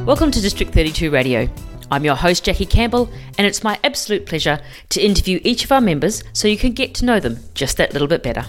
Welcome to District 32 Radio. I'm your host Jackie Campbell, and it's my absolute pleasure to interview each of our members so you can get to know them just that little bit better.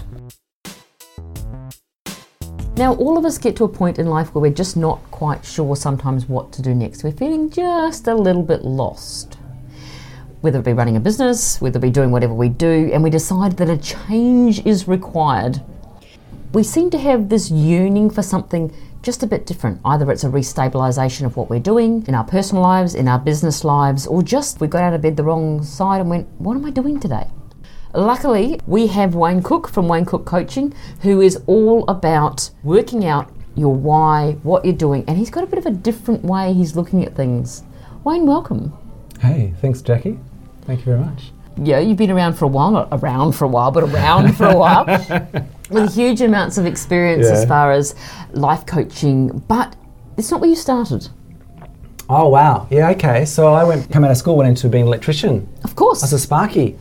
Now, all of us get to a point in life where we're just not quite sure sometimes what to do next. We're feeling just a little bit lost. Whether it be running a business, whether it be doing whatever we do, and we decide that a change is required. We seem to have this yearning for something just a bit different. Either it's a restabilisation of what we're doing in our personal lives, in our business lives, or just we got out of bed the wrong side and went, what am I doing today? Luckily, we have Wayne Cook from Wayne Cook Coaching, who is all about working out your why, what you're doing, and he's got a bit of a different way he's looking at things. Wayne, welcome. Hey, thanks Jackie. Thank you very much. Yeah, you've been around for a while, not around for a while, but around for a while, with huge amounts of experience as far as life coaching, but it's not where you started. Oh wow, yeah, okay. So I come out of school, went into being an electrician. Of course. As a sparky.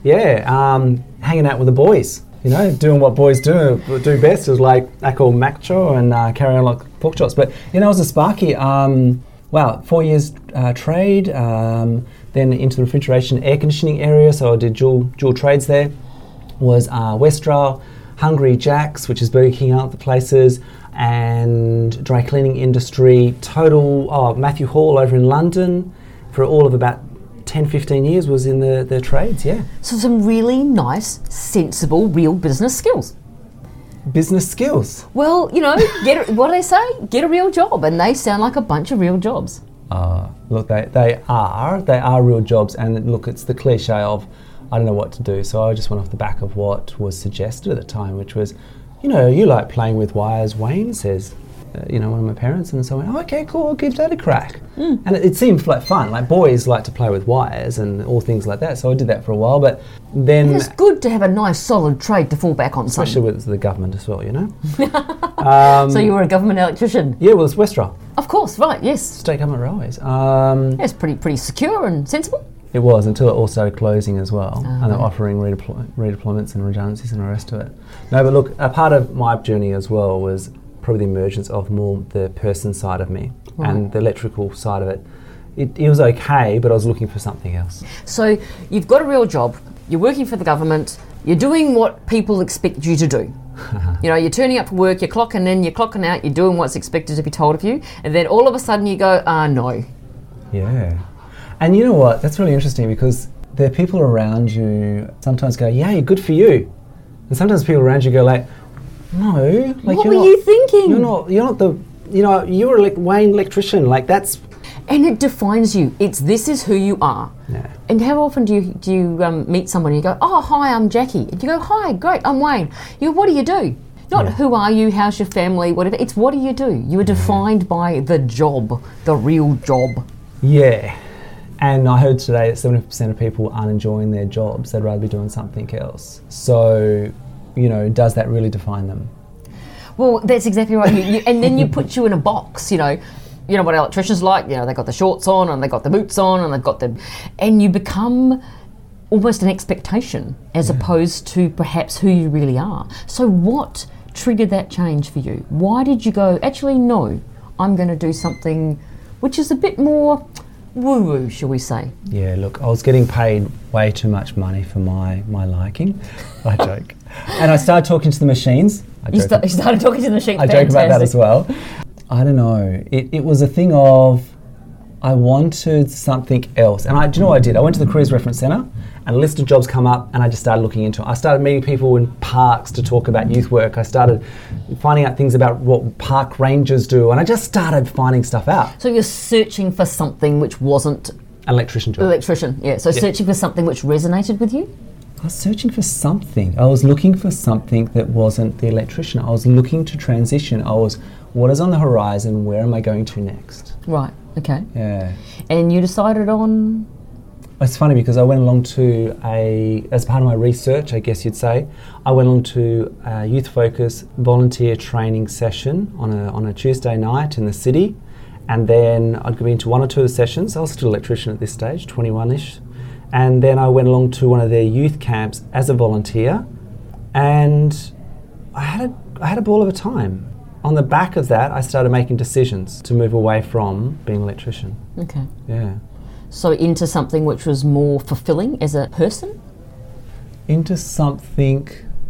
Hanging out with the boys, doing what boys do best is like Akko macho and carry on like pork chops. But, as a sparky, 4 years trade, then into the refrigeration air conditioning area, so I did dual trades there. Was Westrail, Hungry Jack's, which is Burger King out the places, and dry cleaning industry, Matthew Hall over in London for all of about 10-15 years was in the trades, yeah. So some really nice, sensible, real business skills. Business skills? Well, what do they say? Get a real job, and they sound like a bunch of real jobs. Look, they are real jobs, and look, it's the cliche of, I don't know what to do, so I just went off the back of what was suggested at the time, which was, you like playing with wires, Wayne says. One of my parents, and so I went, okay, cool, I'll give that a crack. And it seemed like fun, like boys like to play with wires and all things like that, so I did that for a while, but then... It's good to have a nice solid trade to fall back on. Especially with the government as well, So you were a government electrician? Yeah, well, it's Westrail. Of course, right, yes. State Government Railways. It's pretty secure and sensible. It was, until it all started closing as well, and they're offering redeployments and redundancies and the rest of it. No, but look, a part of my journey as well was probably the emergence of more the person side of me, and the electrical side of it. It was okay, but I was looking for something else. So you've got a real job, you're working for the government, you're doing what people expect you to do. You're turning up for work, you're clocking in, you're clocking out, you're doing what's expected to be told of you, and then all of a sudden you go, no. Yeah. And you know what, that's really interesting, because there are people around you sometimes go, yeah, good for you. And sometimes people around you go like, no, like what were you thinking? You're not the, you were like Wayne electrician, like that's. And it defines you. This is who you are. Yeah. And how often do you meet someone and you go, oh, hi, I'm Jackie. And you go, hi, great, I'm Wayne. You go, what do you do? Not who are you, how's your family, whatever. It's what do you do? You are defined by the job, the real job. Yeah. And I heard today that 70% of people aren't enjoying their jobs. They'd rather be doing something else. So, does that really define them? Well, that's exactly right. And then you put you in a box, You know what electricians like? They got the shorts on and they got the boots on and they've got and you become almost an expectation as opposed to perhaps who you really are. So what triggered that change for you? Why did you go, actually, no, I'm going to do something which is a bit more woo-woo, shall we say? Yeah, look, I was getting paid way too much money for my liking. I joke. And I started talking to the machines. You started talking to the machines. I joke about that as well. I don't know. It was a thing of I wanted something else. And do you know what I did? I went to the Careers Reference Centre and a list of jobs come up and I just started looking into it. I started meeting people in parks to talk about youth work. I started finding out things about what park rangers do, and I just started finding stuff out. So you're searching for something which wasn't... An electrician job. Electrician, yeah. So searching for something which resonated with you? I was searching for something. I was looking for something that wasn't the electrician. I was looking to transition. What is on the horizon? Where am I going to next? Right, okay. Yeah. And you decided on... It's funny because I went along to as part of my research, I guess you'd say, I went along to a Youth Focus volunteer training session on a Tuesday night in the city. And then I'd go into one or two of the sessions. I was still an electrician at this stage, 21-ish. And then I went along to one of their youth camps as a volunteer, and I had a ball of a time. on the back of that, I started making decisions to move away from being an electrician. Okay. Yeah. So into something which was more fulfilling as a person? Into something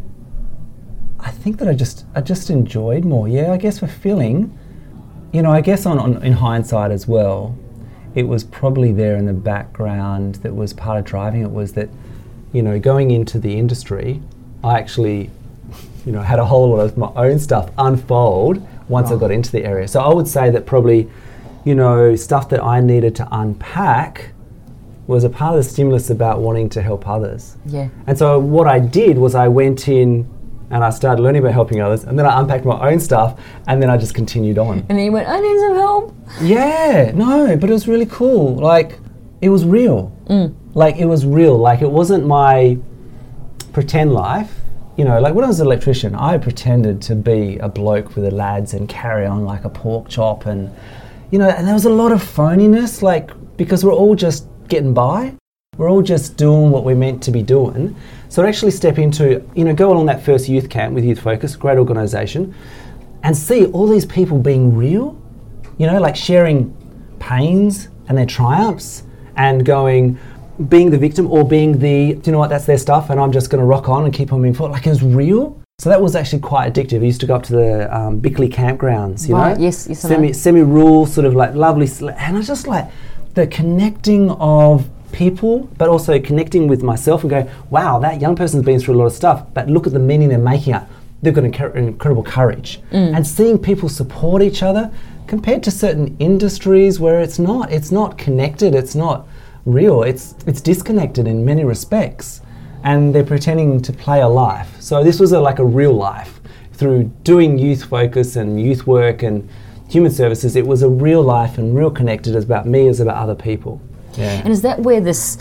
I think that I just enjoyed more. Yeah, I guess fulfilling. You know, I guess in hindsight as well, it was probably there in the background that was part of driving it, was that, you know, going into the industry, I actually, you know, had a whole lot of my own stuff unfold once I got into the area. So I would say that probably, you know, stuff that I needed to unpack was a part of the stimulus about wanting to help others. Yeah. And so what I did was I went in and I started learning about helping others, and then I unpacked my own stuff, and then I just continued on. And then you went, I need some help. Yeah, no, but it was really cool. Like, it was real. Like, it was real. Like, it wasn't my pretend life. You know, like when I was an electrician, I pretended to be a bloke with the lads and carry on like a pork chop, and, you know, and there was a lot of phoniness, like, because we're all just getting by. We're all just doing what we're meant to be doing. So to actually step into, you know, go along that first youth camp with Youth Focus, great organisation, and see all these people being real, you know, like sharing pains and their triumphs, and being the victim or being the, do you know what, that's their stuff and I'm just going to rock on and keep on moving forward. Like, it was real. So that was actually quite addictive. I used to go up to the Bickley campgrounds, you know? Yes, semi-rural, sort of like lovely, and I was just like, the connecting of people, but also connecting with myself and go, wow, that young person's been through a lot of stuff, but look at the meaning they're making up. They've got incredible courage. And seeing people support each other compared to certain industries where it's not connected, it's not real, it's disconnected in many respects, and they're pretending to play a life. So this was like a real life. Through doing Youth Focus and youth work and human services, it was a real life and real connected. As about me, as about other people. Yeah. And is that where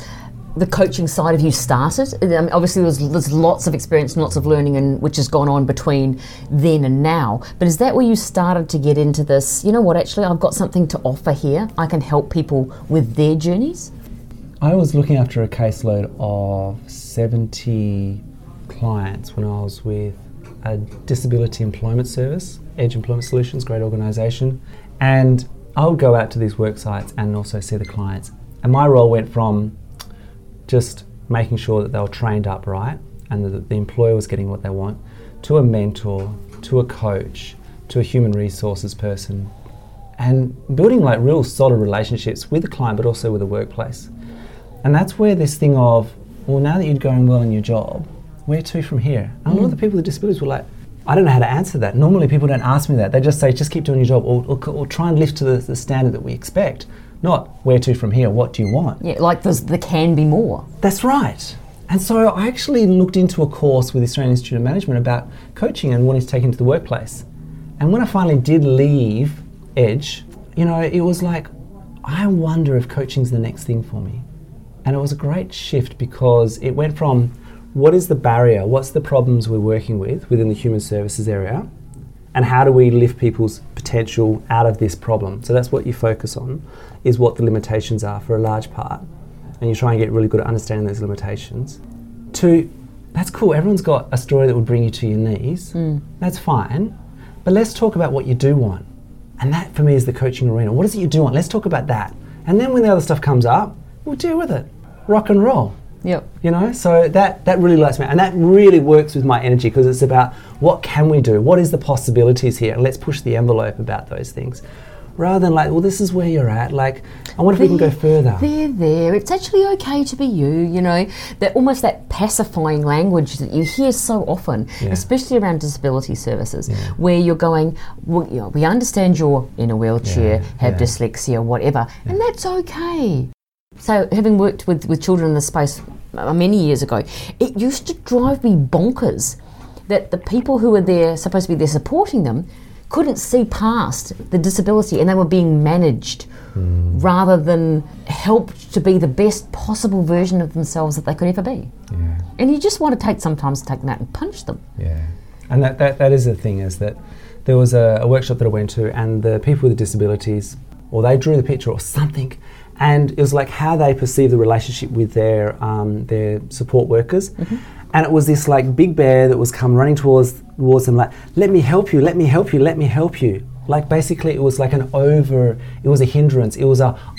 the coaching side of you started? I mean, obviously there's lots of experience and lots of learning and which has gone on between then and now, but is that where you started to get into this, you know what, actually I've got something to offer here, I can help people with their journeys? I was looking after a caseload of 70 clients when I was with a disability employment service, Edge Employment Solutions, great organisation, and I would go out to these work sites and also see the clients. And my role went from just making sure that they were trained up right and that the employer was getting what they want, to a mentor, to a coach, to a human resources person, and building like real solid relationships with the client but also with the workplace. And that's where this thing of, well, now that you're going well in your job, where to from here? And a lot of the people with disabilities were like, I don't know how to answer that. Normally people don't ask me that. They just say, just keep doing your job or try and lift to the standard that we expect. Not where to from here, what do you want? Yeah, like there can be more. That's right. And so I actually looked into a course with the Australian Institute of Management about coaching and wanting to take into the workplace. And when I finally did leave Edge, you know, it was like, I wonder if coaching's the next thing for me. And it was a great shift because it went from, what is the barrier? What's the problems we're working with within the human services area? And how do we lift people's potential out of this problem? So that's what you focus on, is what the limitations are for a large part. And you try and get really good at understanding those limitations. To, that's cool, everyone's got a story that would bring you to your knees. That's fine. But let's talk about what you do want. And that for me is the coaching arena. What is it you do want? Let's talk about that. And then when the other stuff comes up, we'll deal with it. Rock and roll. Yep. You know, so that really lights me, and that really works with my energy because it's about what can we do? What is the possibilities here? And let's push the envelope about those things. Rather than like, well, this is where you're at. Like, I wonder if we can go further. There. It's actually okay to be you know. That almost that pacifying language that you hear so often, especially around disability services, where you're going, well, you know, we understand you're in a wheelchair, have dyslexia, whatever, and that's okay. So having worked with children in this space many years ago, it used to drive me bonkers that the people who were there, supposed to be there supporting them, couldn't see past the disability and they were being managed rather than helped to be the best possible version of themselves that they could ever be. Yeah. And you just want to sometimes take them out and punch them. Yeah. And that is the thing, is that there was a workshop that I went to and the people with disabilities, or they drew the picture or something, and it was like how they perceive the relationship with their support workers. And it was this like big bear that was come running towards towards them like, let me help you, let me help you, let me help you. Like basically it was like it was a hindrance. It was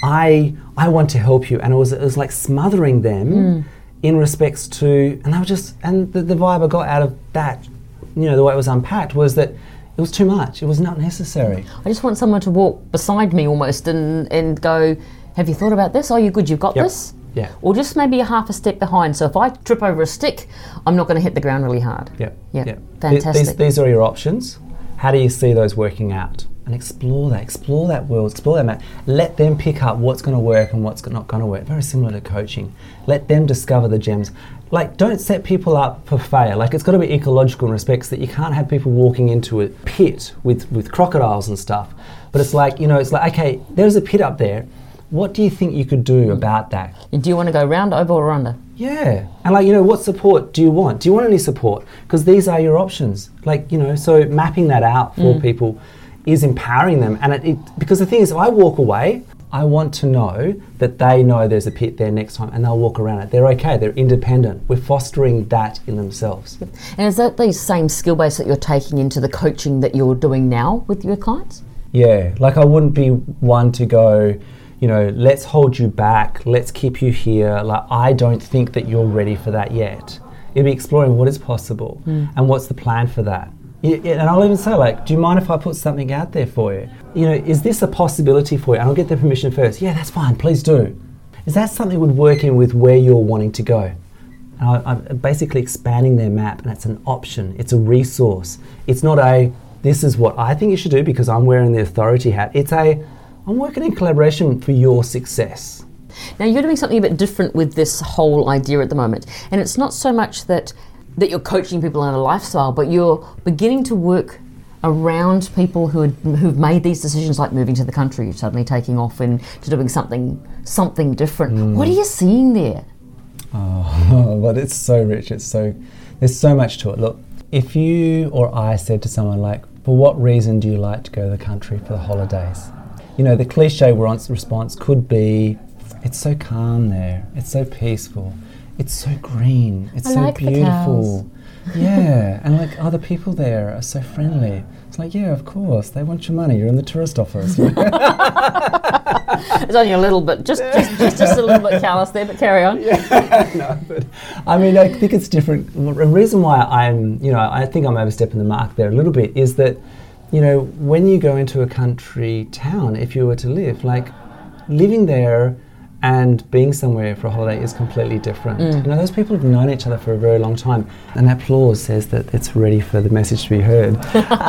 I want to help you. And it was like smothering them in respects to, and they were just, and the vibe I got out of that, the way it was unpacked was that it was too much. It was not necessary. I just want someone to walk beside me almost and go, have you thought about this? Oh, you're good, you've got this? Yeah. Or just maybe a half a step behind. So if I trip over a stick, I'm not going to hit the ground really hard. Yeah. Fantastic. These are your options. How do you see those working out? And explore that world, explore that map. Let them pick up what's going to work and what's not going to work. Very similar to coaching. Let them discover the gems. Like, don't set people up for failure. Like, it's got to be ecological in respects that you can't have people walking into a pit with crocodiles and stuff. But it's like, okay, there's a pit up there. What do you think you could do about that? And do you want to go round, over or under? Yeah. And what support do you want? Do you want any support? Because these are your options. So mapping that out for people is empowering them. And because the thing is, if I walk away, I want to know that they know there's a pit there next time and they'll walk around it. They're okay. They're independent. We're fostering that in themselves. And is that the same skill base that you're taking into the coaching that you're doing now with your clients? Yeah. Like, I wouldn't be one to go, let's hold you back. Let's keep you here. Like, I don't think that you're ready for that yet. It'll be exploring what is possible and what's the plan for that. And I'll even say, do you mind if I put something out there for you? Is this a possibility for you? And I'll get their permission first. Yeah, that's fine. Please do. Is that something that would work in with where you're wanting to go? And I'm basically expanding their map, and it's an option. It's a resource. It's not this is what I think you should do because I'm wearing the authority hat. It's I'm working in collaboration for your success. Now, you're doing something a bit different with this whole idea at the moment. And it's not so much that you're coaching people on a lifestyle, but you're beginning to work around people who've made these decisions, like moving to the country, suddenly taking off and to doing something different. What are you seeing there? Oh, well, it's so rich. There's so much to it. Look, if you or I said to someone for what reason do you like to go to the country for the holidays? The cliche response could be, it's so calm there. It's so peaceful. It's so green. It's so beautiful. Yeah, and other people there are so friendly. It's like, yeah, of course, they want your money. You're in the tourist office. It's only a little bit, just a little bit callous there, but carry on. Yeah, no, but I think it's different. The reason why I think I'm overstepping the mark there a little bit is that, when you go into a country town, if you were to live, living there and being somewhere for a holiday is completely different. Those people have known each other for a very long time, and that applause says that it's ready for the message to be heard.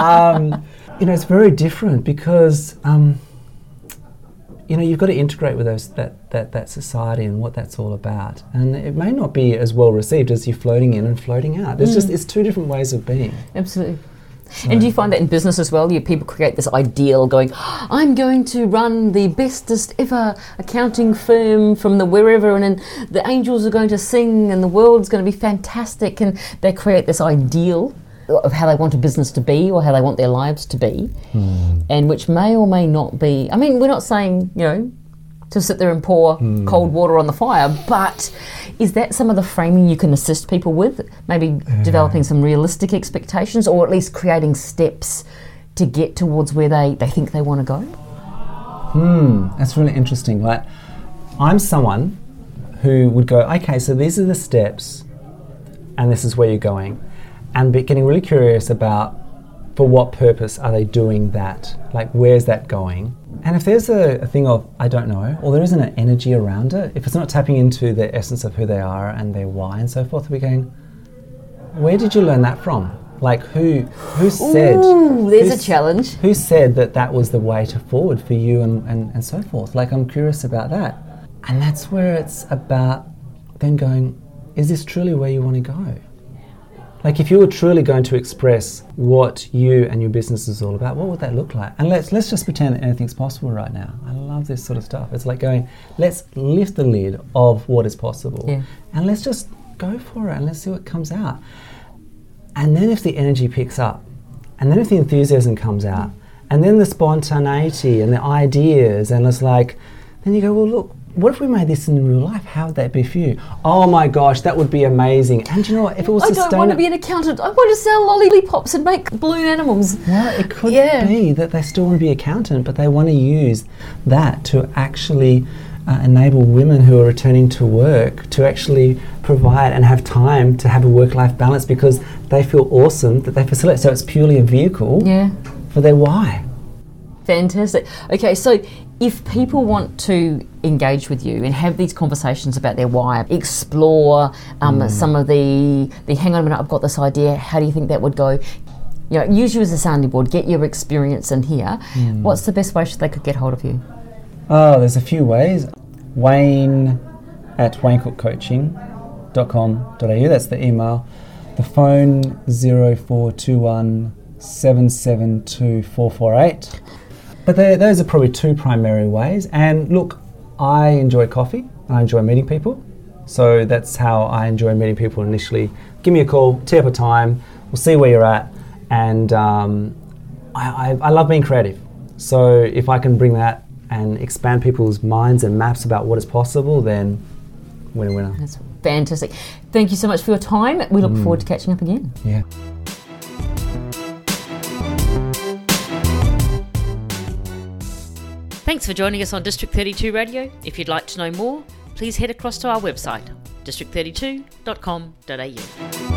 It's very different because you've got to integrate with that society and what that's all about, and it may not be as well received as you floating in and floating out. It's two different ways of being. Absolutely. So. And do you find that in business as well? People create this ideal going, I'm going to run the bestest ever accounting firm from the wherever, and then the angels are going to sing and the world's going to be fantastic, and they create this ideal of how they want a business to be or how they want their lives to be, and which may or may not be. I mean, we're not saying, to sit there and pour cold water on the fire, but is that some of the framing you can assist people with? Maybe developing some realistic expectations, or at least creating steps to get towards where they think they want to go? That's really interesting. I'm someone who would go, okay, so these are the steps and this is where you're going, and getting really curious about for what purpose are they doing that? Where's that going? And if there's a thing of, I don't know, or there isn't an energy around it, if it's not tapping into the essence of who they are and their why and so forth, we're going, where did you learn that from? Who said... Ooh, there's a challenge. Who said that was the way to forward for you and so forth? I'm curious about that. And that's where it's about then going, is this truly where you want to go? If you were truly going to express what you and your business is all about, what would that look like? And let's just pretend that anything's possible right now. I love this sort of stuff. It's like going, let's lift the lid of what is possible, and let's just go for it and let's see what comes out. And then if the energy picks up, and then if the enthusiasm comes out, and then the spontaneity and the ideas, and it's then you go, well, look, what if we made this in real life? How would that be for you? Oh my gosh, that would be amazing. And do you know what? If it was I don't want to be an accountant. I want to sell lollipops and make balloon animals. Well, it could be that they still want to be accountant, but they want to use that to actually enable women who are returning to work to actually provide and have time to have a work-life balance, because they feel awesome that they facilitate. So it's purely a vehicle for their why. Fantastic. Okay, so if people want to engage with you and have these conversations about their why, explore some of the hang on a minute, I've got this idea, how do you think that would go? You know, use you as a sounding board, get your experience in here. What's the best way they could get hold of you? Oh, there's a few ways. Wayne at waynecookcoaching.com.au, that's the email. The phone 0421 772 448. But those are probably two primary ways. And look, I enjoy coffee. I enjoy meeting people. So that's how I enjoy meeting people initially. Give me a call, tee up a time, we'll see where you're at. And I love being creative. So if I can bring that and expand people's minds and maps about what is possible, then winner. That's fantastic. Thank you so much for your time. We look forward to catching up again. Yeah. Thanks for joining us on District 32 Radio. If you'd like to know more, please head across to our website, district32.com.au.